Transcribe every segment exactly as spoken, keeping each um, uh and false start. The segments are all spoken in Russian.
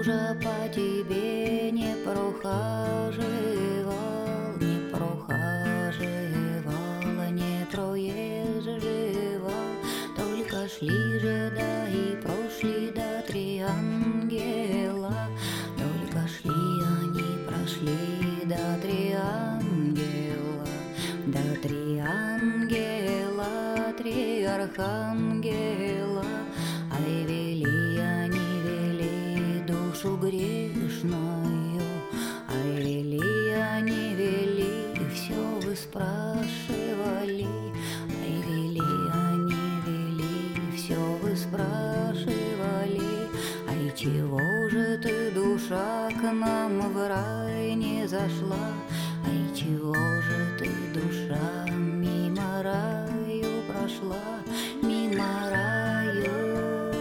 же по тебе не прохаживал, не прохаживал, не проезживал, только шли же да и прошли да три ангела, только шли они, прошли да три ангела, да три ангела, три архангела, ай вели они, вели душу грешную, ай вели они, вели, все вы спрашивали, ай вели они, вели, все вы спрашивали, ай чего же ты, душа, к нам в рай не зашла, ай чего же ты, душа, мимо раю прошла, мимо раю.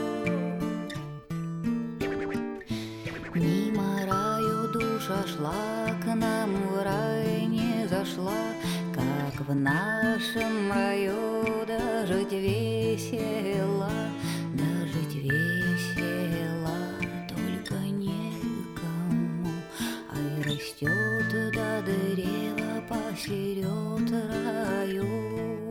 Мимо раю душа шла, к нам в рай не зашла, как в нашем раю дожить весело, дожить весело, только некому, ай растет до древа посеред раю.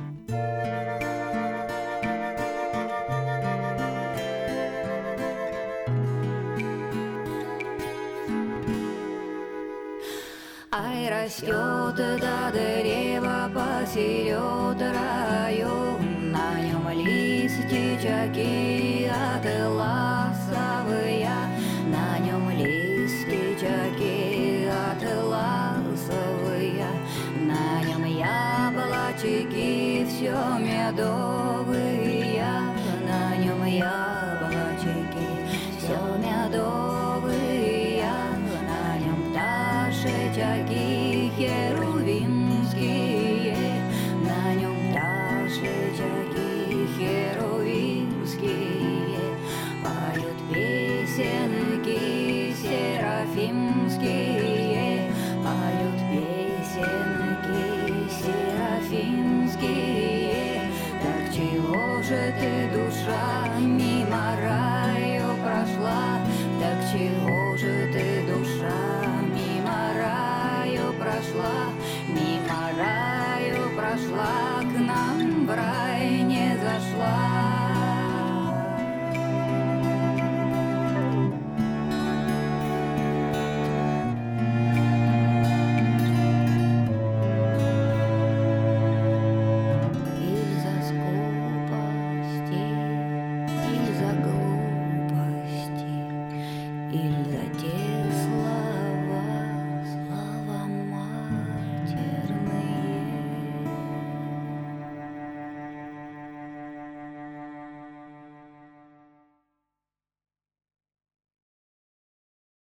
Ай растет до древа посеред раю, на нем листичаки